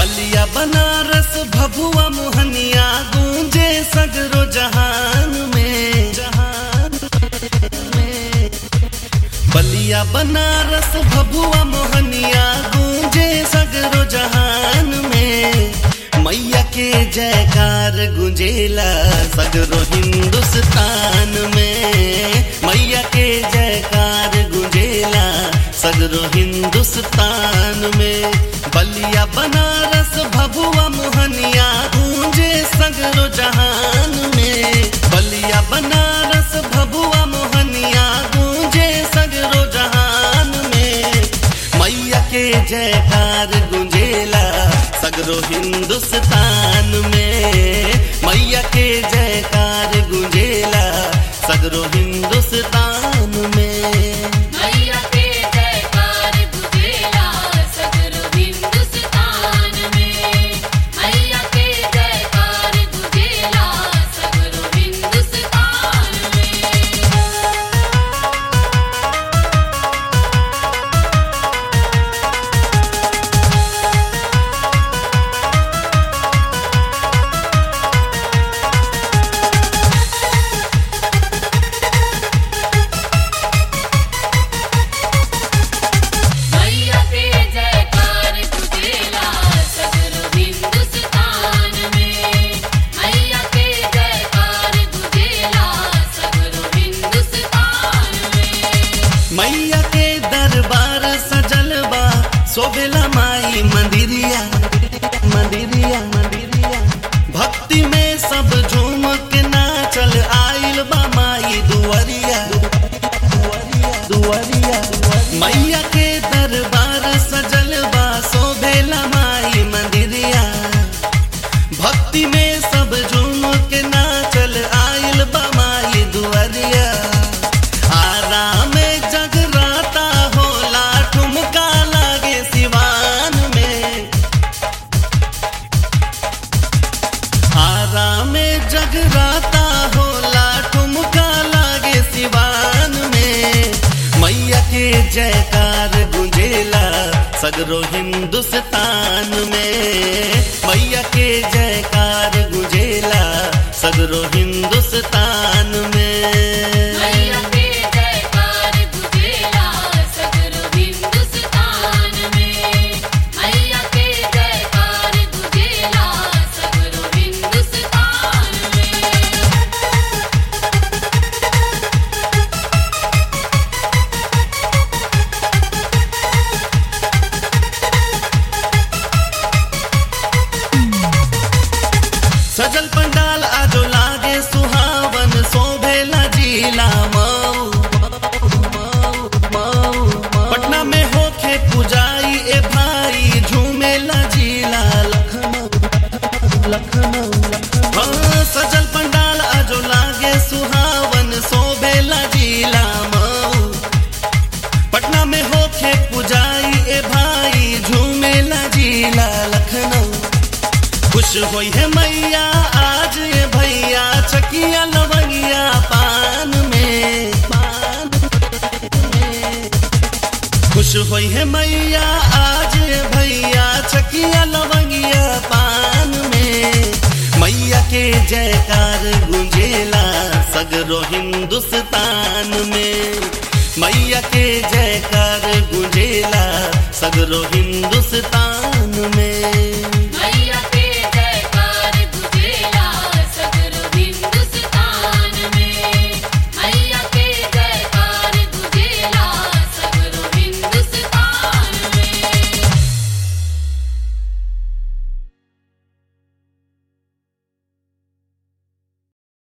बलिया बनारस भभुआ मोहनिया गूंजे सगरो जहान में, जहान में। बलिया बनारस भभुआ मोहनिया गूंजे सगरो जहान में। मैया के जयकार गुंजेला सगरो हिंदुस्तान में। मैया के जयकार गुंजेला सगरो हिंदुस्तान में। बलिया बनारस भभुआ मोहनिया गूंजे सगरो जहान में। बलिया बनारस भभुआ मोहनिया गूंजे सगरो जहान में। मैया के जयकार गुंजेला सगरो हिंदुस्तान में। मैया के जयकार गुंजेला सगरो हिंदुस्तान में। मैया के दरबार सजल बा शोभेला माई मंदिरिया, मंदिरिया, मंदिरिया। भक्ति में सब झूम के नाचल आइल बा माई दुआरिया, दुआरिया, दुआरिया। मैया के दरबार सजल बा शोभेला माई मंदिरिया। भक्ति में सब झूम के नाचल आइल बा माई दुआरिया। जगराता होला ठुमका लागे सिवान में। मैया के जयकार गुंजेला सगरो हिंदुस्तान में। मैया के जयकार गुंजेला सगरो हिंदुस्तान में। सजल पंडाल आजो लागे सुहावन शोभेला जिला मऊ, मऊ। पटना में होखे पुजाई ए भाई झूमेला जिला लखनऊ, लखनऊ। हाँ सजल पंडाल आजो लागे सुहावन शोभेला जिला मऊ। पटना में होखे पुजाई ए भाई झूमेला जिला लखनऊ। खुश होई है मैया आज ये भैया चकिया लवंगिया पान में, पान में। खुश होई है मैया आज ये भैया चकिया लवंगिया पान में। मैया के जयकार गुंजेला सगरो हिंदुस्तान में। मैया के जयकार गुंजेला सगरो हिंदुस्तान में।